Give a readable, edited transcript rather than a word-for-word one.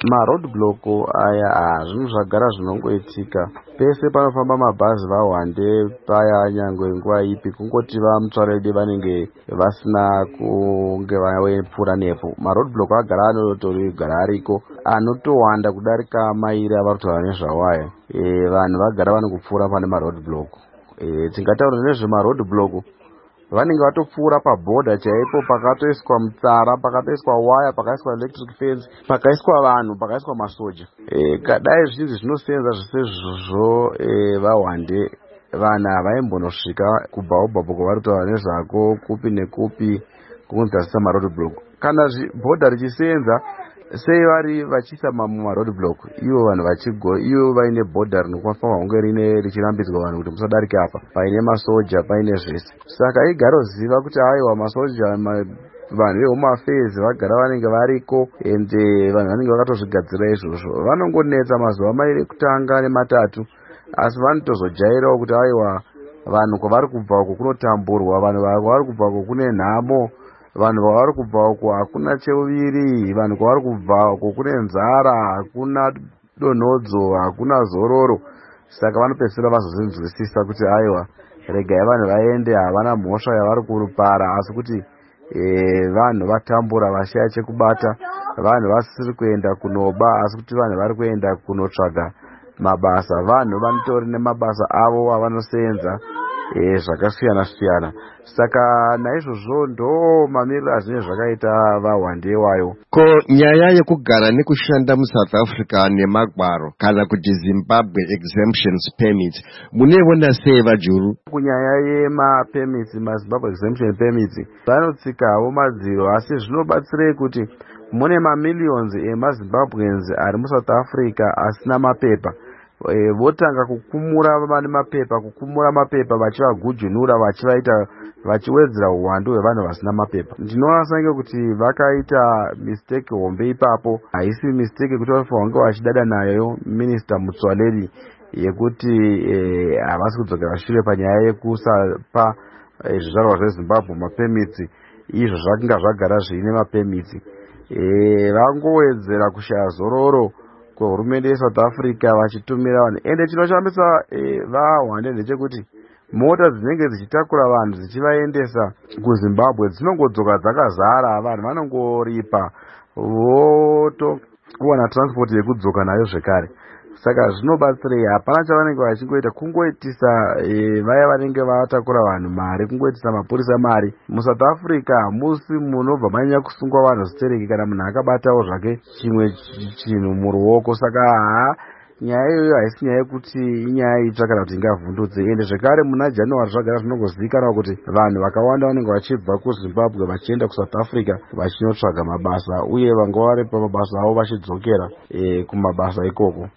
maroadblock aya zvinhu zvagara zvinongoitika pese panofamba mabhazi vahwande paya nyangwe nguva ipi, kungoti vamutsvairide vanenge vasina kunge vapfuura nepo. Maroadblock agara anotori ariko anotowanda kudarika mairi avari kutaura nezvawaya. Vanhu vagara vanongopfuura pane maroadblock. Tingataura nezvemaroadblock, vanenge vatopfuura pabhodha chaipo, pakatoiswa mutsara, pakatoiswa waya, pakaiswa electric fence, pakaiswa vanhu, pakaiswa masoja. Kadai zvinhu zvinosenza zvisezvozvo vahwande vanhu havaimbonosvika kubva ubvapo kwavari kutaura nezvako kupi nekupi kunzasisa maroadblock. Kana bhodha richisenza sei vari vachiisa maroadblock, ivo vanhu ivo vaine bhodha rinofamba hunge richirambidzwa vanhu kuti musadarika apa, paine masoja, paine zvese. Saka igara uziva kuti aiwa masoja, vanhu vehome affairs vagara vanenge variko, ende vanhu vanenge vakatozvigadzira izvozvo. Vanongonetsa mazuva mairi kutanga nematatu, asi vanotozojairawo kuti aiwa vanhu kwavari kubva uko kunotamburwa, vanhu kwavari kubva uko kune nhamo, vanhu kwavari kubva uko hakuna cheuviri, vanhu kwavari kubva uko kune nzara, hakuna donhodzo, hakuna zororo. Saka vanopedzisira vazozinzwisisa kuti aiwa regai vanhu vaende, havana mhosva yavari kupara, asi kuti vanhu vatambura vashaya chekubata, vanhu vasiri kuenda kunoba, asi kuti vanhu vari kuenda kunotsvaga mabasa. Vanhu vanotori nemabasa avo avanosenza zvakasiyana siyana. Saka naizvozvo ndo mamiriro azvinenge zvakaita vahwande wayo. Ko nyaya yekugara nekushanda muSouth Africa nemagwaro kana kuti Zimbabwe exemptions permit muneona sei vajuru? Kunyaya yemapermits, maZimbabwe exemption permits, vanotsikawo madziro, asi zvinobatsirei kuti mune mamillions emaZimbabweans ari muSouth Africa asina mapepa. Votanga kukumura mapepa vachivagujunura, vachiwedzera uwandu hwevanhu vasina mapepa. Ndinoona sange kuti vakaita mistake hombe ipapo. Haisi mistake kuti vange vachidada nayo Minister Mutsoaledi yekuti havasi kudzokera shure panyaya yekusapa zvizvarwa zveZimbabwe mapermits. Izvo zvakanga zvagara zviine mapermits. Vangowedzera kushaya zororo hurumende yeSouth Africa vachitumira vanhu. Ende chinoshambisa vahwande ndechekuti mota dzinenge dzichitakura vanhu dzichivaendesa kuZimbabwe dzinongodzoka dzakazara, vanhu vanongoripa votowana transport yekudzoka nayo zvekare. Saka zvinobatsirei, hapana chavanenge vachingoita kungoitisa vaya vanenge vatakura vanhu mari, kungoitisa mapurisa mari. MuSouth Africa hamusi munobva manyanya kusungwa vanhu zitereki kana munhu akabatawo zvake chimwe chinhu muruoko. Saka nyaya iyoyo haisi nyaya yekuti inyaya itsva kana kuti ingavhundutse. Ende zvekare muna January zvagara zvinongozivikanwa kuti vanhu vakawanda vanenge vachibva kuZimbabwe vachienda kuSouth Africa vachinotsvaga mabasa, uye vanga vari pamabasa avo vachidzokera kumabasa ikoko.